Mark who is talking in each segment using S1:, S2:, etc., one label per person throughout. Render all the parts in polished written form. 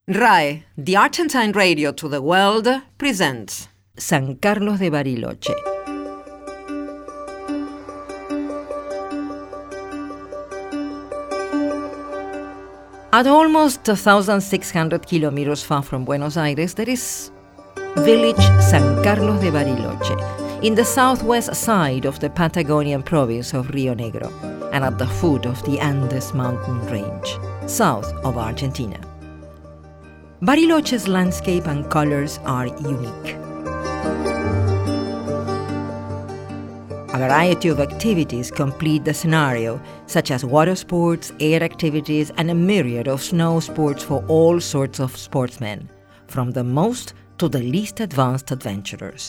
S1: RAE, the Argentine Radio to the World, presents
S2: San Carlos de Bariloche. At almost 1,600 kilometers far from Buenos Aires, there is village San Carlos de Bariloche, in the southwest side of the Patagonian province of Rio Negro, and at the foot of the Andes mountain range, south of Argentina. Bariloche's landscape and colors are unique. A variety of activities complete the scenario, such as water sports, air activities, and a myriad of snow sports for all sorts of sportsmen, from the most to the least advanced adventurers.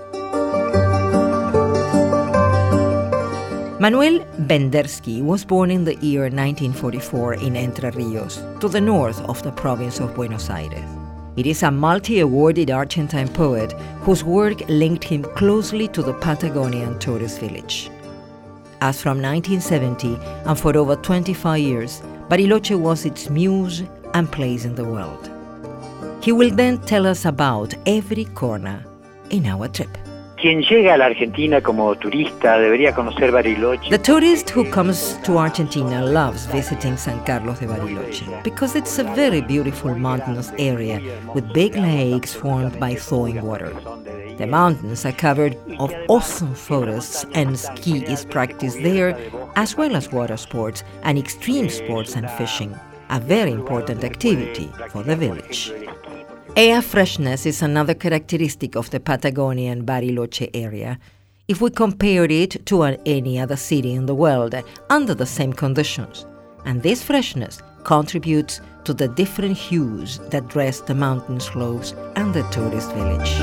S2: Manuel Bendersky was born in the year 1944 in Entre Rios, to the north of the province of Buenos Aires. It is a multi-awarded Argentine poet whose work linked him closely to the Patagonian tourist village. As from 1970 and for over 25 years, Bariloche was its muse and place in the world. He will then tell us about every corner in our trip.
S3: Quien llega a la Argentina como turista debería conocer Bariloche.
S2: The tourist who comes to Argentina loves visiting San Carlos de Bariloche because it's a very beautiful mountainous area with big lakes formed by thawing water. The mountains are covered of awesome forests, and ski is practiced there, as well as water sports and extreme sports and fishing, a very important activity for the village. Air freshness is another characteristic of the Patagonian Bariloche area. If we compare it to any other city in the world under the same conditions, and this freshness contributes to the different hues that dress the mountain slopes and the tourist village.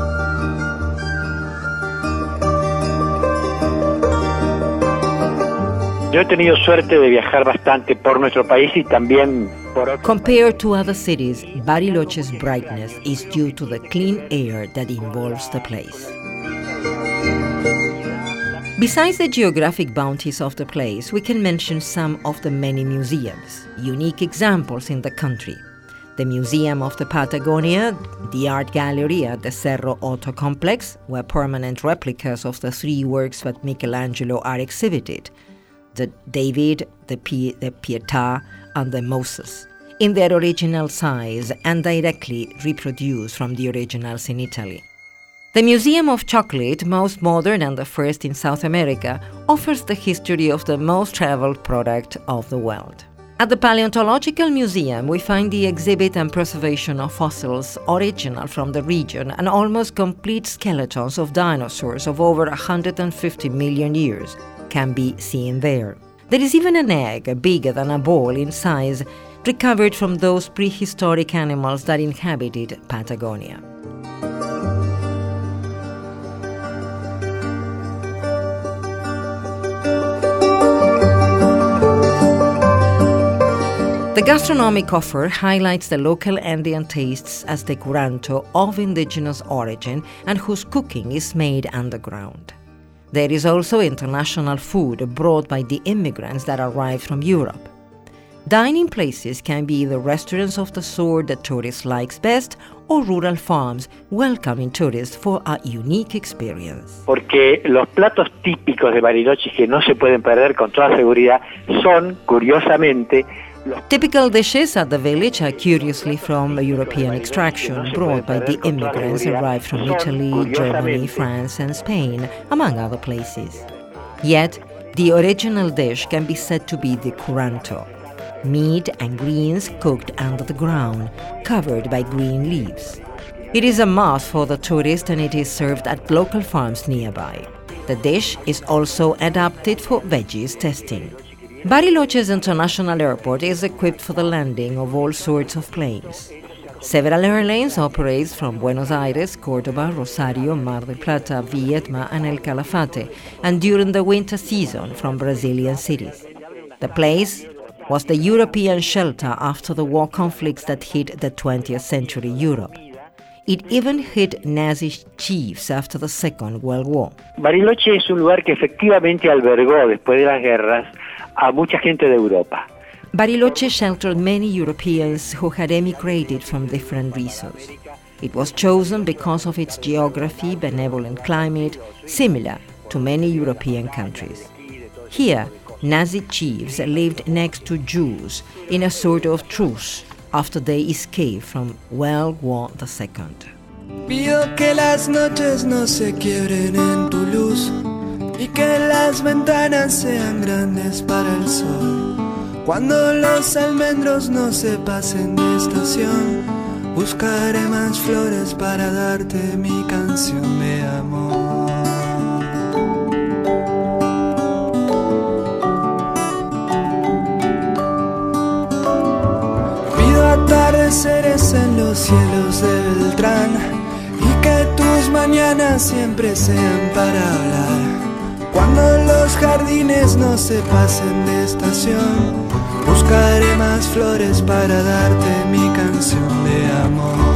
S3: Yo he tenido suerte de viajar bastante por nuestro país y también por otros.
S2: Compared to other cities, Bariloche's brightness is due to the clean air that involves the place. Besides the geographic bounties of the place, we can mention some of the many museums, unique examples in the country. The Museum of the Patagonia, the Art Gallery at the Cerro Otto complex, where permanent replicas of the three works of Michelangelo are exhibited, the David, the Pietà, and the Moses, in their original size and directly reproduced from the originals in Italy. The Museum of Chocolate, most modern and the first in South America, offers the history of the most traveled product of the world. At the Paleontological Museum, we find the exhibit and preservation of fossils original from the region and almost complete skeletons of dinosaurs of over 150 million years can be seen there. There is even an egg, bigger than a ball in size, recovered from those prehistoric animals that inhabited Patagonia. The gastronomic offer highlights the local Andean tastes as the curanto of indigenous origin and whose cooking is made underground. There is also international food brought by the immigrants that arrived from Europe. Dining places can be the restaurants of the sort that tourists like best or rural farms welcoming tourists for a unique experience.
S3: Porque los platos típicos de Bariloche que no se pueden perder con toda seguridad son, curiosamente,
S2: typical dishes at the village are curiously from European extraction, brought by the immigrants arrived from Italy, Germany, France, and Spain, among other places. Yet, the original dish can be said to be the curanto, meat and greens cooked under the ground, covered by green leaves. It is a must for the tourist and it is served at local farms nearby. The dish is also adapted for veggies testing. Bariloche's international airport is equipped for the landing of all sorts of planes. Several airlines operate from Buenos Aires, Córdoba, Rosario, Mar del Plata, Viedma, and El Calafate, and during the winter season from Brazilian cities. The place was the European shelter after the war conflicts that hit the 20th century Europe. It even hit Nazi chiefs after the Second World War.
S3: Bariloche es un lugar que efectivamente albergó después de las guerras a mucha gente de Europa.
S2: Bariloche sheltered many Europeans who had emigrated from different reasons. It was chosen because of its geography, benevolent climate, similar to many European countries. Here, Nazi chiefs lived next to Jews in a sort of truce after they escaped from World War II.
S4: Pido que las noches no se quiebren en tu luz y que las ventanas sean grandes para el sol. Cuando los almendros no se pasen de estación, buscaré más flores para darte mi canción de amor. Pido atardeceres en los cielos de Beltrán y que tus mañanas siempre sean para hablar. Cuando los jardines no se pasen de estación, buscaré más flores para darte mi canción de amor.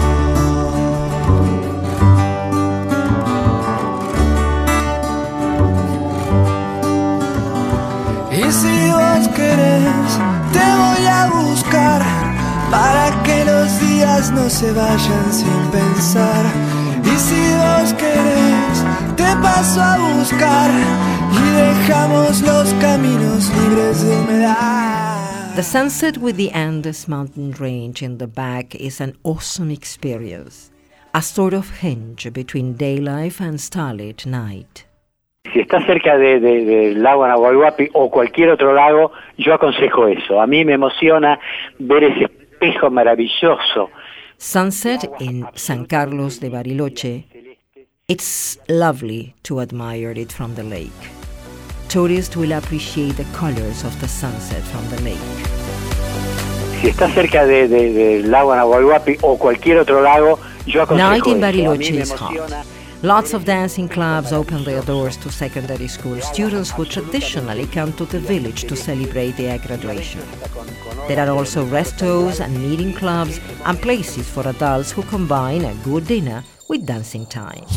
S4: Y si vos querés, te voy a buscar para que los días no se vayan sin pensar. Y si vos querés, te paso a buscar y dejamos los caminos libres de humedad.
S2: The sunset with the Andes mountain range in the back is an awesome experience, a sort of hinge between day life and starlit night.
S3: Si está cerca del lago Nahuelhuapi o cualquier otro lago, yo aconsejo eso. A mí me emociona ver ese espejo maravilloso.
S2: Sunset in San Carlos de Bariloche, it's lovely to admire it from the lake. Tourists will appreciate the colors of the sunset from the lake.
S3: Si está cerca del lago Nahuelhuapi o cualquier otro lago, yo aconsejo
S2: Night in
S3: eso. A mí
S2: Bariloche
S3: me
S2: is
S3: emociona.
S2: hot. Lots of dancing clubs open their doors to secondary school students who traditionally come to the village to celebrate their graduation. There are also restos and meeting clubs and places for adults who combine a good dinner with dancing time.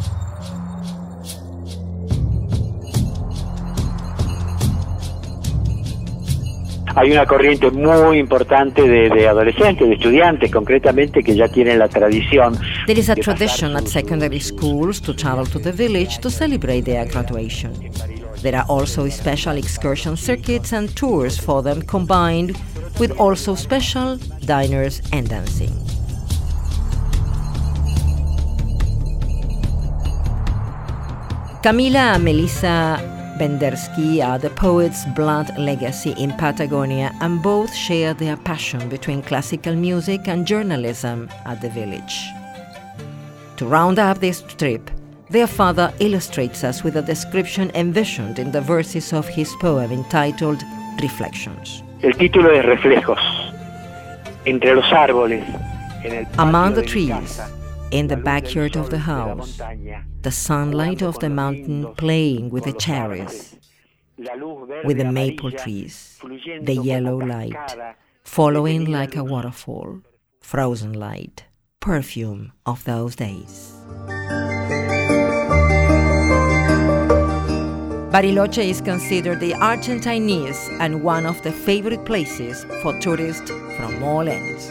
S3: Hay una corriente muy importante de adolescentes, de estudiantes concretamente, que ya tienen la tradición.
S2: There is a tradition at secondary schools to travel to the village to celebrate their graduation. There are also special excursion circuits and tours for them, combined with also special diners and dancing. Camila and Melissa Bendersky are the poet's blood legacy in Patagonia, and both share their passion between classical music and journalism at the village. To round up this trip, their father illustrates us with a description envisioned in the verses of his poem entitled Reflections.
S3: El título es Reflejos. Entre los árboles, en el patio
S2: Among the
S3: de mi
S2: trees,
S3: casa,
S2: in the
S3: la luz del
S2: backyard
S3: sol
S2: of the
S3: de la
S2: house,
S3: montaña,
S2: the sunlight of the mountain playing with the
S3: con los
S2: cherries,
S3: árboles, la luz verde
S2: with the
S3: amarilla,
S2: maple trees,
S3: fluyendo
S2: the
S3: como
S2: yellow
S3: cascada,
S2: light, following
S3: detenida
S2: like a
S3: luz.
S2: waterfall, frozen light, perfume of those days. Bariloche is considered the Argentine Nice and one of the favorite places for tourists from all ends.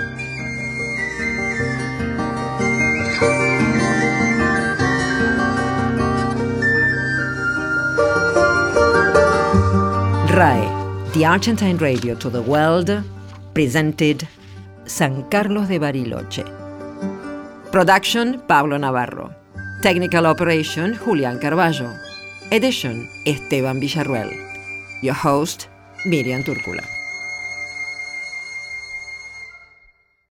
S2: RAE, the Argentine radio to the world, presented San Carlos de Bariloche. Production, Pablo Navarro. Technical operation, Julián Carballo. Edition, Esteban Villarruel. Your host, Miriam Túrcula.